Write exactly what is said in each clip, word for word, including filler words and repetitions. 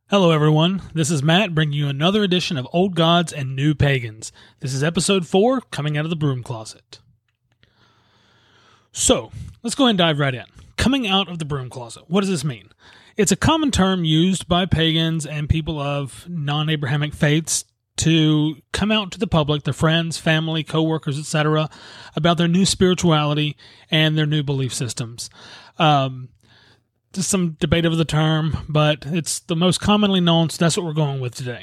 Hello, everyone. This is Matt bringing you another edition of Old Gods and New Pagans. This is episode four, Coming Out of the Broom Closet. So, let's go ahead and dive right in. Coming out of the broom closet. What does this mean? It's a common term used by pagans and people of non-Abrahamic faiths to come out to the public, their friends, family, co-workers, et cetera, about their new spirituality and their new belief systems. Um... There's some debate over the term, but it's the most commonly known, so that's what we're going with today.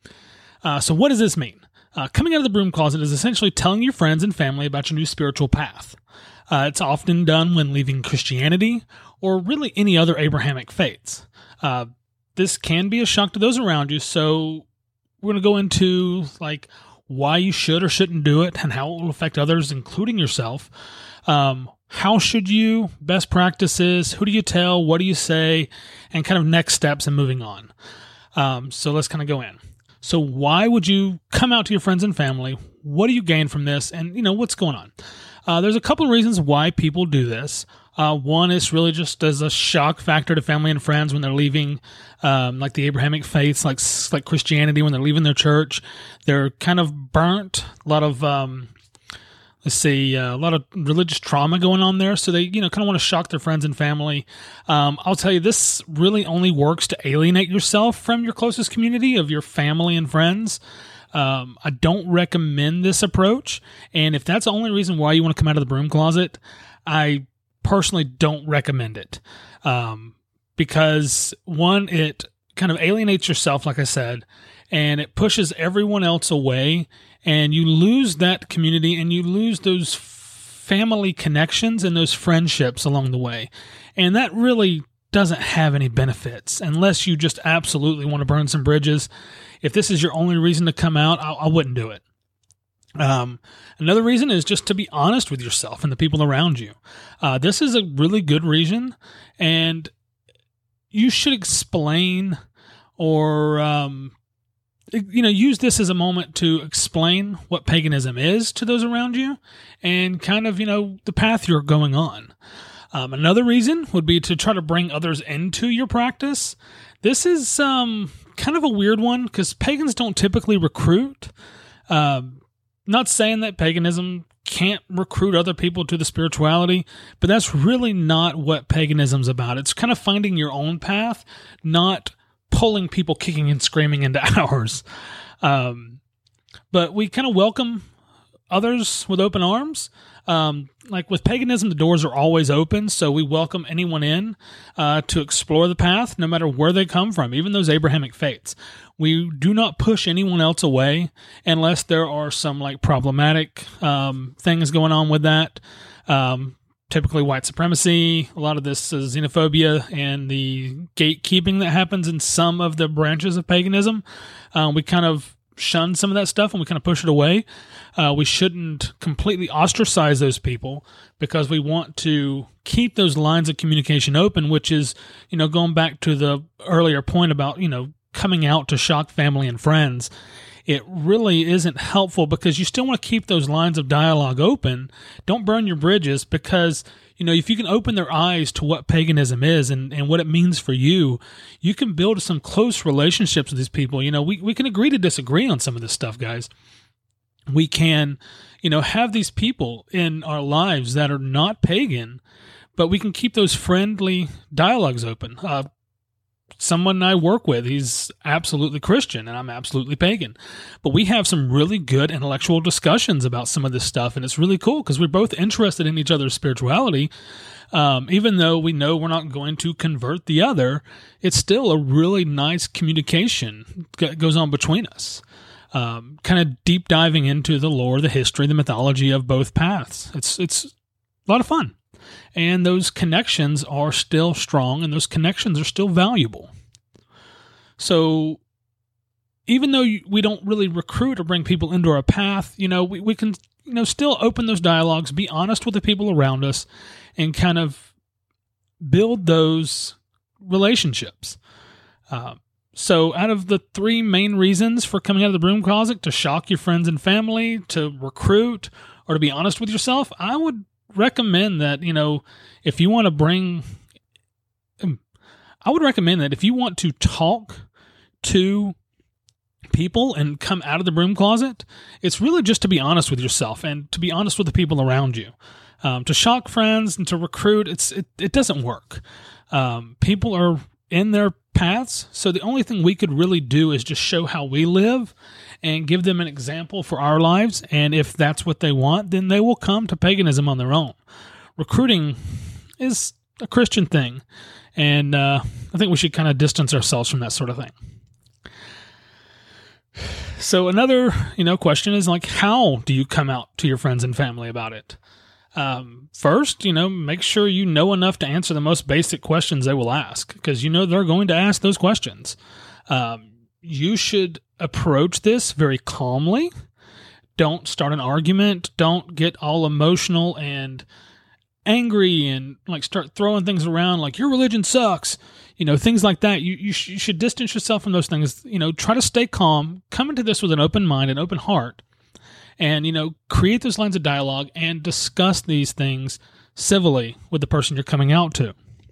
Uh, so what does this mean? Uh, coming out of the broom closet is essentially telling your friends and family about your new spiritual path. Uh, it's often done when leaving Christianity or really any other Abrahamic faiths. Uh, this can be a shock to those around you, so we're going to go into like why you should or shouldn't do it and how it will affect others, including yourself. Um, How should you, best practices, who do you tell, what do you say, and kind of next steps and moving on. Um, so let's kind of go in. So why would you come out to your friends and family? What do you gain from this? And, you know, what's going on? Uh, there's a couple of reasons why people do this. Uh, one is really just as a shock factor to family and friends when they're leaving, um, like the Abrahamic faiths, like like Christianity, when they're leaving their church. They're kind of burnt, a lot of... Um, Let's see, uh, a lot of religious trauma going on there. So they, you know, kind of want to shock their friends and family. Um, I'll tell you, this really only works to alienate yourself from your closest community of your family and friends. Um, I don't recommend this approach. And if that's the only reason why you want to come out of the broom closet, I personally don't recommend it. Um, because one, it kind of alienates yourself, like I said, and it pushes everyone else away. And you lose that community and you lose those family connections and those friendships along the way. And that really doesn't have any benefits unless you just absolutely want to burn some bridges. If this is your only reason to come out, I, I wouldn't do it. Um, another reason is just to be honest with yourself and the people around you. Uh, this is a really good reason, and you should explain or, um, you know, use this as a moment to explain what paganism is to those around you and kind of, you know, the path you're going on. Um, another reason would be to try to bring others into your practice. This is um, kind of a weird one because pagans don't typically recruit. Um, not saying that paganism can't recruit other people to the spirituality, but that's really not what paganism's about. It's kind of finding your own path, not pulling people kicking and screaming into ours. Um, but we kind of welcome others with open arms. Um, like with paganism, the doors are always open, so we welcome anyone in uh, to explore the path, no matter where they come from, even those Abrahamic faiths. We do not push anyone else away unless there are some like problematic um, things going on with that. Um, Typically white supremacy, a lot of this is xenophobia and the gatekeeping that happens in some of the branches of paganism. Uh, we kind of shun some of that stuff and we kind of push it away. Uh, we shouldn't completely ostracize those people because we want to keep those lines of communication open, which is, you know, going back to the earlier point about, you know, coming out to shock family and friends. It really isn't helpful because you still want to keep those lines of dialogue open. Don't burn your bridges because, you know, if you can open their eyes to what paganism is and, and what it means for you, you can build some close relationships with these people. You know, we, we can agree to disagree on some of this stuff, guys. We can, you know, have these people in our lives that are not pagan, but we can keep those friendly dialogues open. Uh, Someone I work with, he's absolutely Christian and I'm absolutely pagan. But we have some really good intellectual discussions about some of this stuff. And it's really cool because we're both interested in each other's spirituality. Um, even though we know we're not going to convert the other, it's still a really nice communication that goes on between us. Um, kind of deep diving into the lore, the history, the mythology of both paths. It's, it's a lot of fun. And those connections are still strong and those connections are still valuable. So even though we don't really recruit or bring people into our path, you know, we, we can, you know, still open those dialogues, be honest with the people around us and kind of build those relationships. Uh, so out of the three main reasons for coming out of the broom closet, to shock your friends and family, to recruit, or to be honest with yourself, I would recommend that, you know, if you want to bring, I would recommend that if you want to talk to people and come out of the broom closet, it's really just to be honest with yourself and to be honest with the people around you. Um, to shock friends and to recruit, it's it, it doesn't work. Um, people are in their paths, so the only thing we could really do is just show how we live and give them an example for our lives, and if that's what they want, then they will come to paganism on their own. Recruiting is a Christian thing, and uh, I think we should kind of distance ourselves from that sort of thing. So another, you know, question is like, how do you come out to your friends and family about it? Um, first, you know, make sure you know enough to answer the most basic questions they will ask, because you know they're going to ask those questions. Um, you should approach this very calmly. Don't start an argument. Don't get all emotional and angry and like start throwing things around like your religion sucks. You know, things like that. You you, sh- you should distance yourself from those things. You know, try to stay calm. Come into this with an open mind, an open heart. And, you know, create those lines of dialogue and discuss these things civilly with the person you're coming out to.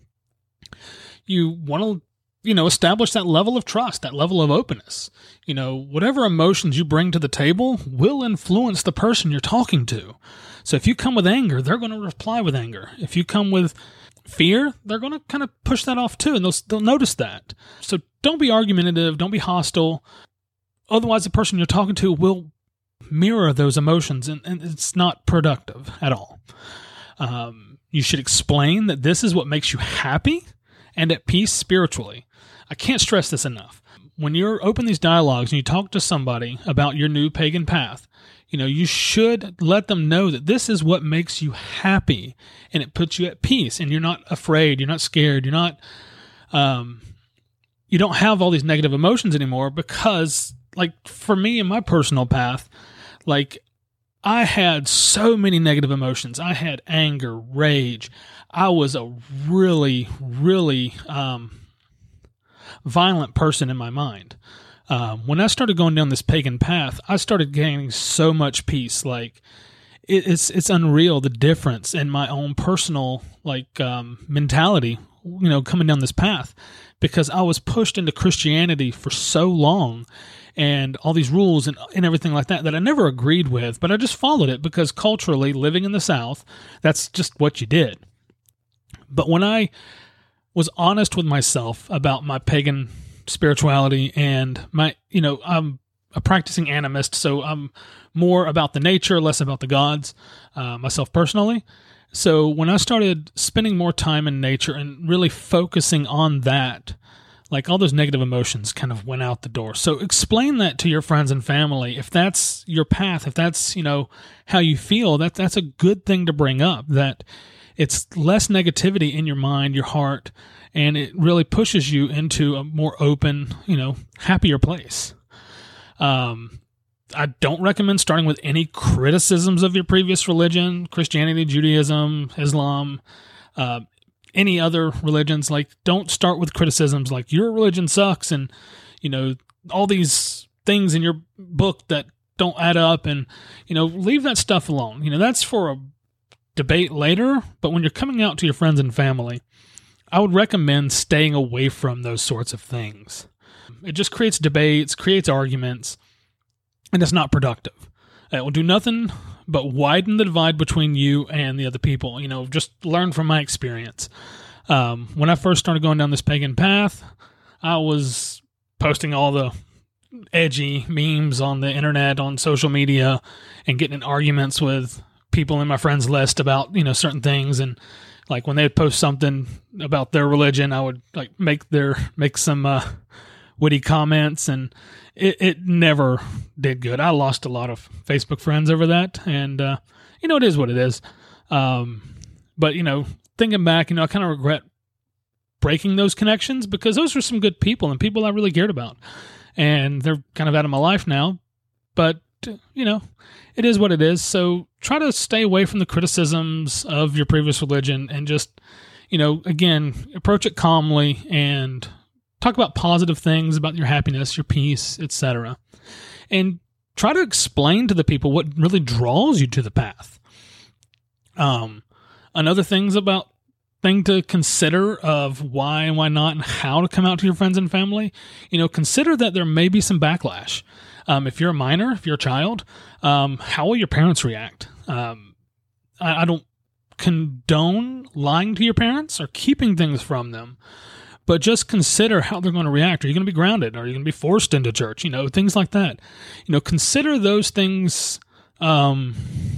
You want to, you know, establish that level of trust, that level of openness. You know, whatever emotions you bring to the table will influence the person you're talking to. So if you come with anger, they're going to reply with anger. If you come with fear, they're going to kind of push that off too, and they'll, they'll notice that. So don't be argumentative, don't be hostile. Otherwise, the person you're talking to will mirror those emotions, and, and it's not productive at all. Um, you should explain that this is what makes you happy and at peace spiritually. I can't stress this enough. When you're open these dialogues and you talk to somebody about your new pagan path, you know, you should let them know that this is what makes you happy and it puts you at peace, and you're not afraid, you're not scared, you're not, um, you don't have all these negative emotions anymore, because like for me in my personal path, like I had so many negative emotions. I had anger, rage. I was a really, really um, violent person in my mind. Um, when I started going down this pagan path, I started gaining so much peace. Like it, it's it's unreal, the difference in my own personal like um, mentality, you know, coming down this path, because I was pushed into Christianity for so long, and all these rules and, and everything like that that I never agreed with, but I just followed it because culturally, living in the South, that's just what you did. But when I was honest with myself about my pagan spirituality and my, you know, I'm a practicing animist, so I'm more about the nature, less about the gods, uh, myself personally. So when I started spending more time in nature and really focusing on that, like all those negative emotions kind of went out the door. So explain that to your friends and family. If that's your path, if that's, you know, how you feel, that that's a good thing to bring up, that it's less negativity in your mind, your heart, and it really pushes you into a more open, you know, happier place. Um, I don't recommend starting with any criticisms of your previous religion, Christianity, Judaism, Islam, uh, any other religions. Like, don't start with criticisms like your religion sucks and, you know, all these things in your book that don't add up, and, you know, leave that stuff alone. You know, that's for a debate later, but when you're coming out to your friends and family, I would recommend staying away from those sorts of things. It just creates debates, creates arguments, and it's not productive. It will do nothing but widen the divide between you and the other people. You know, just learn from my experience. Um, when I first started going down this pagan path, I was posting all the edgy memes on the internet, on social media, and getting in arguments with people in my friends list about, you know, certain things. And like when they would post something about their religion, I would like make their, make some, uh, witty comments, and it, it never did good. I lost a lot of Facebook friends over that, and, uh, you know, it is what it is. Um, but, you know, thinking back, you know, I kind of regret breaking those connections, because those were some good people and people I really cared about, and they're kind of out of my life now. But, you know, it is what it is. So try to stay away from the criticisms of your previous religion, and just, you know, again, approach it calmly and talk about positive things about your happiness, your peace, et cetera. And try to explain to the people what really draws you to the path. Um, another things about thing to consider of why and why not and how to come out to your friends and family, you know, consider that there may be some backlash. Um, if you're a minor, if you're a child, um, how will your parents react? Um, I, I don't condone lying to your parents or keeping things from them, but just consider how they're going to react. Are you going to be grounded? Are you going to be forced into church? You know, things like that. You know, consider those things um,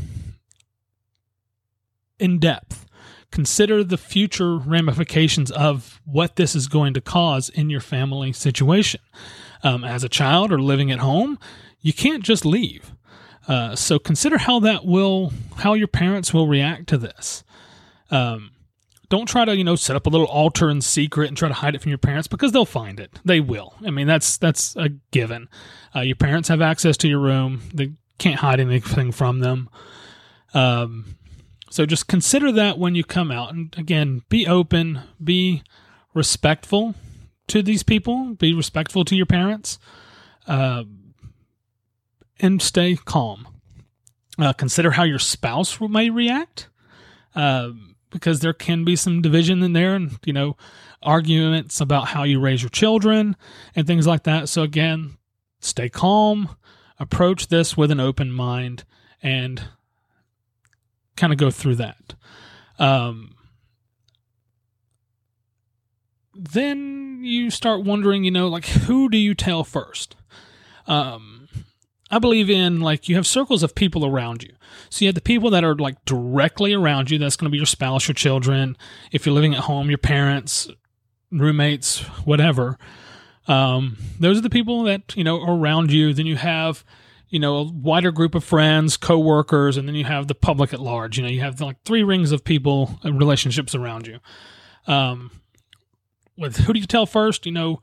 in depth. Consider the future ramifications of what this is going to cause in your family situation. Um, as a child or living at home, you can't just leave. Uh, so consider how that will, how your parents will react to this. Um, don't try to, you know, set up a little altar in secret and try to hide it from your parents, because they'll find it. They will. I mean, that's that's a given. Uh, your parents have access to your room. They can't hide anything from them. Um, so just consider that when you come out. And again, be open, be respectful to these people, be respectful to your parents, uh, and stay calm. Uh, consider how your spouse may react, uh, because there can be some division in there, and, you know, arguments about how you raise your children and things like that. So again, stay calm, approach this with an open mind, and kind of go through that. Um, then you start wondering, you know, like, who do you tell first? Um, I believe in, like, you have circles of people around you. So you have the people that are, like, directly around you. That's going to be your spouse, your children. If you're living at home, your parents, roommates, whatever. Um, those are the people that, you know, are around you. Then you have, you know, a wider group of friends, coworkers, and then you have the public at large. You know, you have, like, three rings of people and relationships around you. Um, with who do you tell first? You know,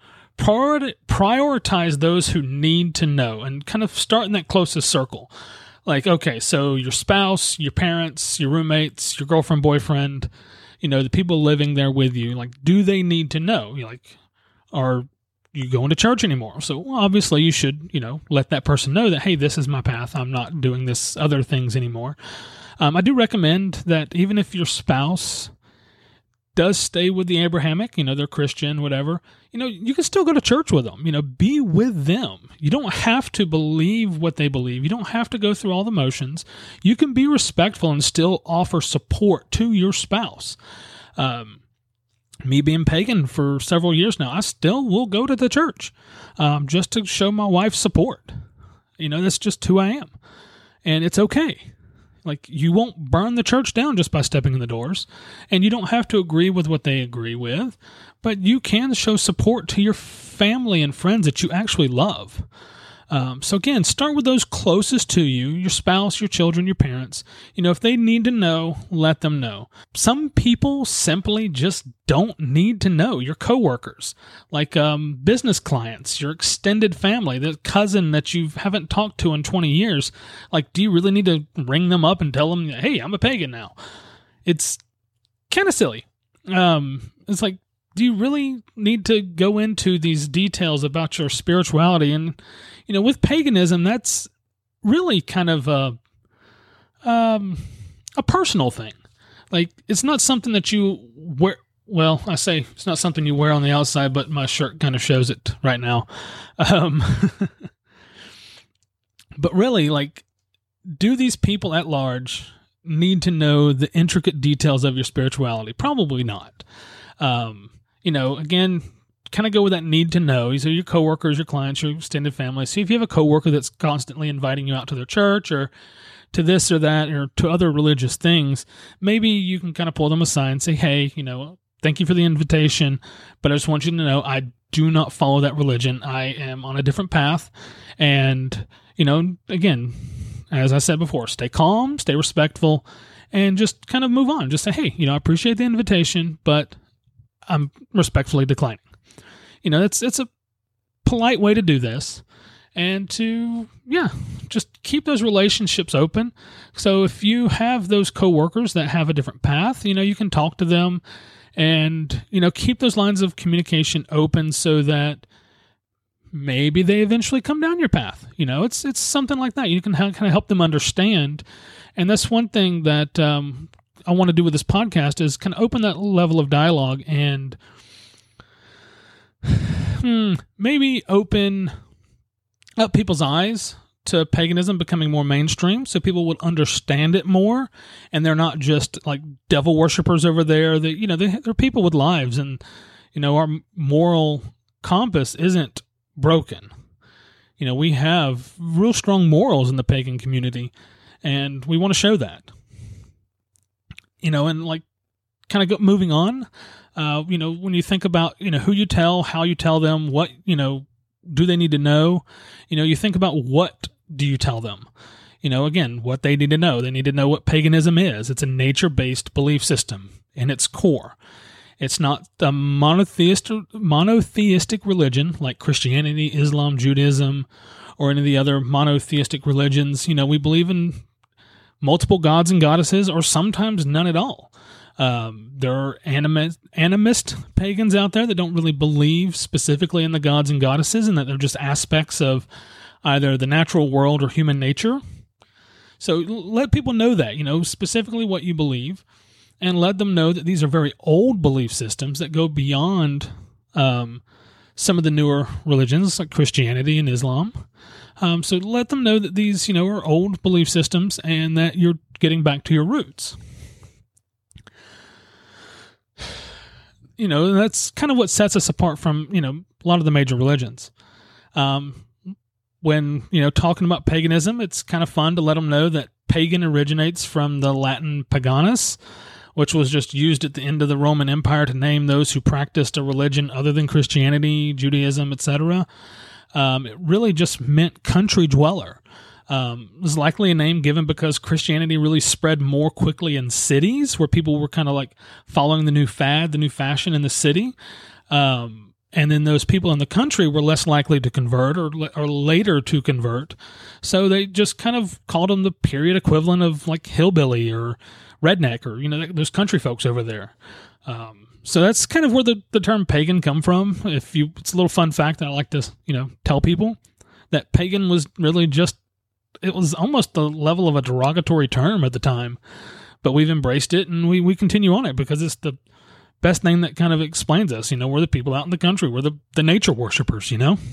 prioritize those who need to know, and kind of start in that closest circle. Like, okay, so your spouse, your parents, your roommates, your girlfriend, boyfriend, you know, the people living there with you, like, do they need to know? You're like, are you going to church anymore? So well, obviously you should, you know, let that person know that, hey, this is my path. I'm not doing this other things anymore. Um, I do recommend that even if your spouse does stay with the Abrahamic, you know, they're Christian, whatever, you know, you can still go to church with them, you know, be with them. You don't have to believe what they believe. You don't have to go through all the motions. You can be respectful and still offer support to your spouse. Um, me being pagan for several years now, I still will go to the church, um, just to show my wife support. You know, that's just who I am, and it's okay. Like, you won't burn the church down just by stepping in the doors, and you don't have to agree with what they agree with, but you can show support to your family and friends that you actually love. Um, so again, start with those closest to you, your spouse, your children, your parents. You know, if they need to know, let them know. Some people simply just don't need to know. Your coworkers, like um, business clients, your extended family, the cousin that you haven't talked to in twenty years. Like, do you really need to ring them up and tell them, hey, I'm a pagan now? It's kind of silly. Um, it's like, do you really need to go into these details about your spirituality? And, you know, with paganism, that's really kind of a, um, a personal thing. Like, it's not something that you wear. Well, I say it's not something you wear on the outside, but my shirt kind of shows it right now. Um, but really, like, do these people at large need to know the intricate details of your spirituality? Probably not. Um, You know, again, kind of go with that need to know. These are your coworkers, your clients, your extended family. See if you have a coworker that's constantly inviting you out to their church or to this or that or to other religious things. Maybe you can kind of pull them aside and say, hey, you know, thank you for the invitation, but I just want you to know I do not follow that religion. I am on a different path. And, you know, again, as I said before, stay calm, stay respectful, and just kind of move on. Just say, hey, you know, I appreciate the invitation, but I'm respectfully declining. You know, it's it's a polite way to do this, and to, yeah, just keep those relationships open. So if you have those coworkers that have a different path, you know, you can talk to them and, you know, keep those lines of communication open so that maybe they eventually come down your path. You know, it's it's something like that. You can kind of help them understand. And that's one thing that um, I want to do with this podcast is kind of open that level of dialogue and hmm, maybe open up people's eyes to paganism becoming more mainstream, so people would understand it more, and they're not just like devil worshippers over there. That you know, they, they're people with lives, and you know, our moral compass isn't broken. You know, we have real strong morals in the pagan community, and we want to show that. You know, and like kind of go, moving on, uh, you know, when you think about, you know, who you tell, how you tell them, what, you know, do they need to know? You know, you think about what do you tell them? You know, again, what they need to know. They need to know what paganism is. It's a nature-based belief system in its core. It's not a monotheistic, monotheistic religion like Christianity, Islam, Judaism, or any of the other monotheistic religions. You know, we believe in multiple gods and goddesses, or sometimes none at all. Um, there are animist, animist pagans out there that don't really believe specifically in the gods and goddesses, and that they're just aspects of either the natural world or human nature. So let people know that, you know, specifically what you believe, and let them know that these are very old belief systems that go beyond um, some of the newer religions like Christianity and Islam. Um, so let them know that these, you know, are old belief systems and that you're getting back to your roots. You know, that's kind of what sets us apart from, you know, a lot of the major religions. Um, when, you know, talking about paganism, it's kind of fun to let them know that pagan originates from the Latin paganus, which was just used at the end of the Roman Empire to name those who practiced a religion other than Christianity, Judaism, et cetera. Um, it really just meant country dweller. Um, it was likely a name given because Christianity really spread more quickly in cities where people were kind of like following the new fad, the new fashion in the city. Um, and then those people in the country were less likely to convert or, or later to convert. So they just kind of called them the period equivalent of like hillbilly or redneck or, you know, those country folks over there. Um, so that's kind of where the, the term pagan come from. If you, it's a little fun fact that I like to, you know, tell people that pagan was really just, it was almost the level of a derogatory term at the time, but we've embraced it and we, we continue on it because it's the best name that kind of explains us. You know, we're the people out in the country. We're the, the nature worshipers, you know.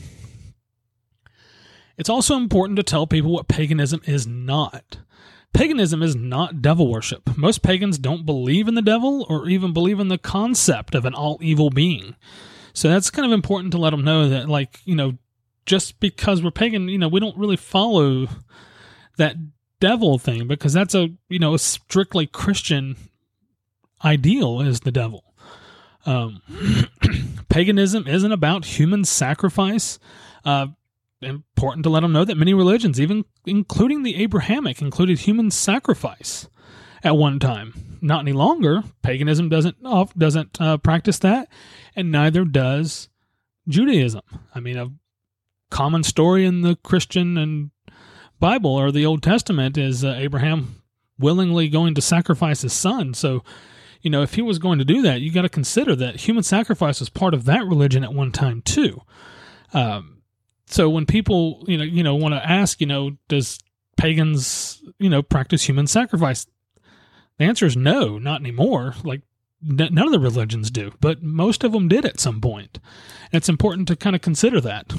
It's also important to tell people what paganism is not. Paganism is not devil worship. Most pagans don't believe in the devil or even believe in the concept of an all-evil being. So that's kind of important to let them know that, like, you know, just because we're pagan, you know, we don't really follow that devil thing because that's a, you know, a strictly Christian ideal is the devil. Um, paganism isn't about human sacrifice. Uh, important to let them know that many religions, even including the Abrahamic, included human sacrifice at one time. Not any longer. Paganism doesn't uh, doesn't uh, practice that, and neither does Judaism. I mean, a common story in the Christian and Bible or the Old Testament is uh, Abraham willingly going to sacrifice his son. So, you know, if he was going to do that, you got to consider that human sacrifice was part of that religion at one time too. Um, so when people, you know, you know, want to ask, you know, does pagans, you know, practice human sacrifice? The answer is no, not anymore. Like n- none of the religions do, but most of them did at some point. And it's important to kind of consider that.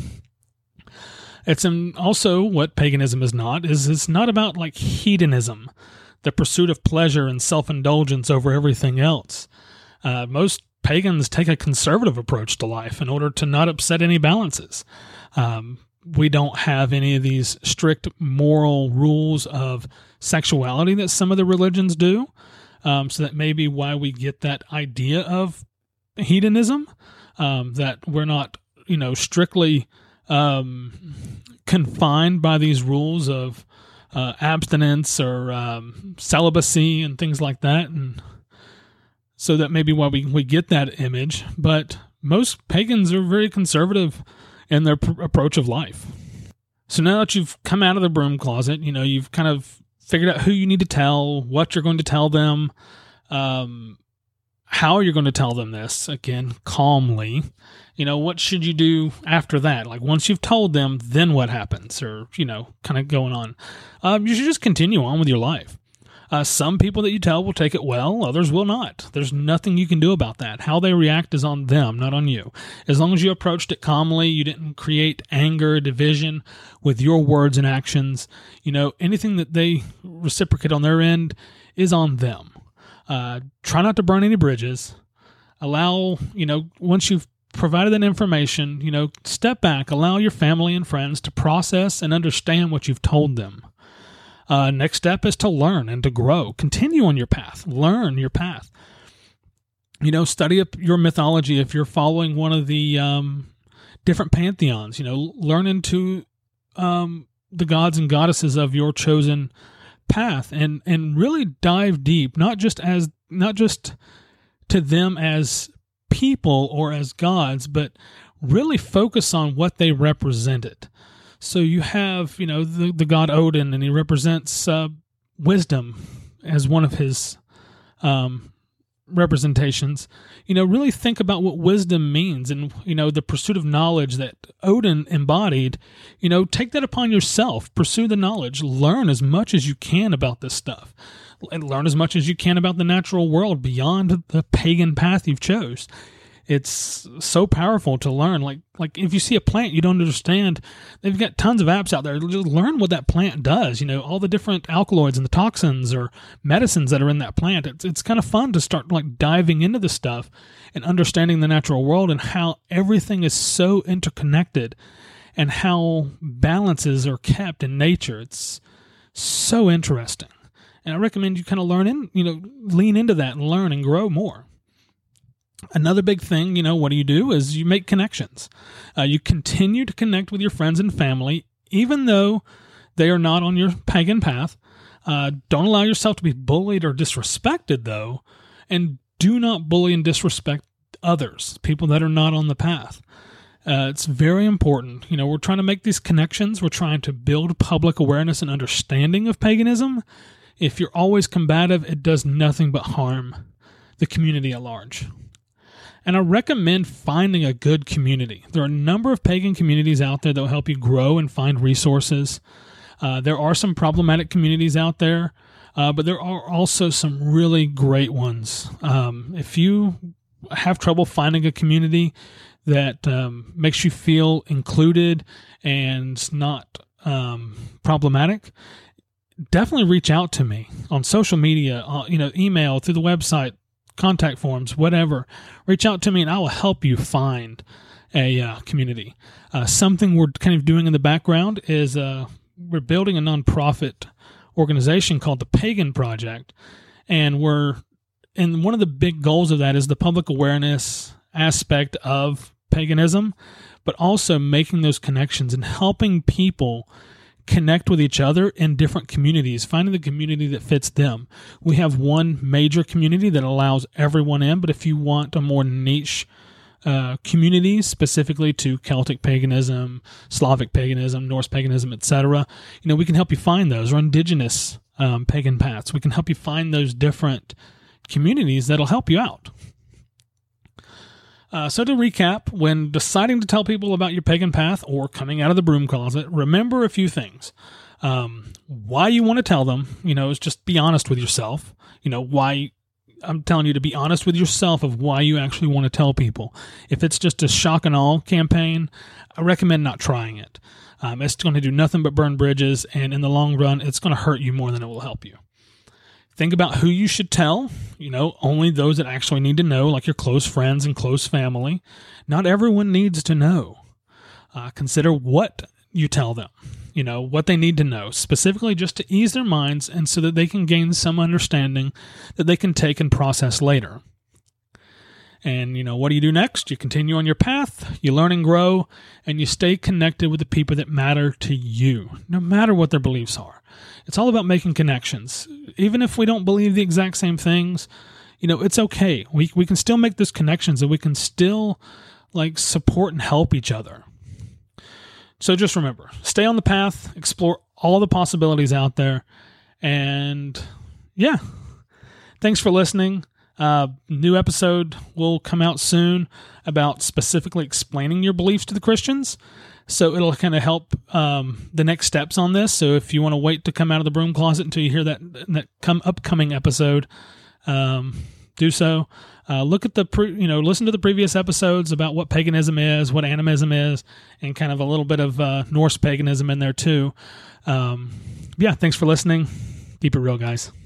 It's in also what paganism is not, is it's not about like hedonism, the pursuit of pleasure and self-indulgence over everything else. Uh, most pagans take a conservative approach to life in order to not upset any balances. Um, we don't have any of these strict moral rules of sexuality that some of the religions do. Um, so that may be why we get that idea of hedonism, um, that we're not, you know, strictly um, confined by these rules of uh, abstinence or um, celibacy and things like that. And so that may be why we, we get that image. But most pagans are very conservative in their pr- approach of life. So now that you've come out of the broom closet, you know, you've kind of figured out who you need to tell, what you're going to tell them, um, how you're going to tell them this, again, calmly. You know, what should you do after that? Like, once you've told them, then what happens? Or, you know, kind of going on. Um, you should just continue on with your life. Uh, some people that you tell will take it well, others will not. There's nothing you can do about that. How they react is on them, not on you. As long as you approached it calmly, you didn't create anger, division with your words and actions, you know, anything that they reciprocate on their end is on them. Uh, try not to burn any bridges. Allow, you know, once you've provided that information, you know, step back, allow your family and friends to process and understand what you've told them. Uh, next step is to learn and to grow. Continue on your path. Learn your path. You know, study up your mythology if you're following one of the um, different pantheons. You know, learn into um, the gods and goddesses of your chosen path, and and really dive deep. Not just as not just to them as people or as gods, but really focus on what they represented. So you have, you know, the, the god Odin, and he represents uh, wisdom as one of his um, representations. You know, really think about what wisdom means, and, you know, the pursuit of knowledge that Odin embodied. You know, take that upon yourself. Pursue the knowledge. Learn as much as you can about this stuff. And learn as much as you can about the natural world beyond the pagan path you've chose. It's so powerful to learn. Like, like if you see a plant you don't understand, they've got tons of apps out there. Just learn what that plant does. You know, all the different alkaloids and the toxins or medicines that are in that plant. It's it's kind of fun to start like diving into the stuff and understanding the natural world and how everything is so interconnected and how balances are kept in nature. It's so interesting. And I recommend you kind of learn in, you know, lean into that and learn and grow more. Another big thing, you know, what do you do is you make connections. Uh, you continue to connect with your friends and family, even though they are not on your pagan path. Uh, don't allow yourself to be bullied or disrespected, though, and do not bully and disrespect others, people that are not on the path. Uh, it's very important. You know, we're trying to make these connections. We're trying to build public awareness and understanding of paganism. If you're always combative, it does nothing but harm the community at large. And I recommend finding a good community. There are a number of pagan communities out there that will help you grow and find resources. Uh, there are some problematic communities out there, uh, but there are also some really great ones. Um, if you have trouble finding a community that um, makes you feel included and not um, problematic, definitely reach out to me on social media, uh, you know, email, through the website, contact forms, whatever. Reach out to me and I will help you find a uh, community. Uh, something we're kind of doing in the background is uh, we're building a nonprofit organization called the Pagan Project. And we're, and one of the big goals of that is the public awareness aspect of paganism, but also making those connections and helping people connect with each other in different communities, finding the community that fits them. We have one major community that allows everyone in, but if you want a more niche uh, community specifically to Celtic paganism, Slavic paganism, Norse paganism, et cetera, you know, we can help you find those, or indigenous um, pagan paths. We can help you find those different communities that'll help you out. Uh, so to recap, when deciding to tell people about your pagan path or coming out of the broom closet, remember a few things. Um, why you want to tell them, you know, is just be honest with yourself. You know, why, I'm telling you to be honest with yourself of why you actually want to tell people. If it's just a shock and awe campaign, I recommend not trying it. Um, it's going to do nothing but burn bridges, and in the long run, it's going to hurt you more than it will help you. Think about who you should tell, you know, only those that actually need to know, like your close friends and close family. Not everyone needs to know. Uh, consider what you tell them, you know, what they need to know, specifically just to ease their minds and so that they can gain some understanding that they can take and process later. And, you know, what do you do next? You continue on your path, you learn and grow, and you stay connected with the people that matter to you, no matter what their beliefs are. It's all about making connections. Even if we don't believe the exact same things, you know, it's okay. We we can still make those connections, and we can still, like, support and help each other. So just remember, stay on the path, explore all the possibilities out there, and, yeah. Thanks for listening. Uh, new episode will come out soon about specifically explaining your beliefs to the Christians. So it'll kind of help um, the next steps on this. So if you want to wait to come out of the broom closet until you hear that that come upcoming episode, um, do so. Uh, look at the pre, you know listen to the previous episodes about what paganism is, what animism is, and kind of a little bit of uh, Norse paganism in there too. Um, yeah, thanks for listening. Keep it real, guys.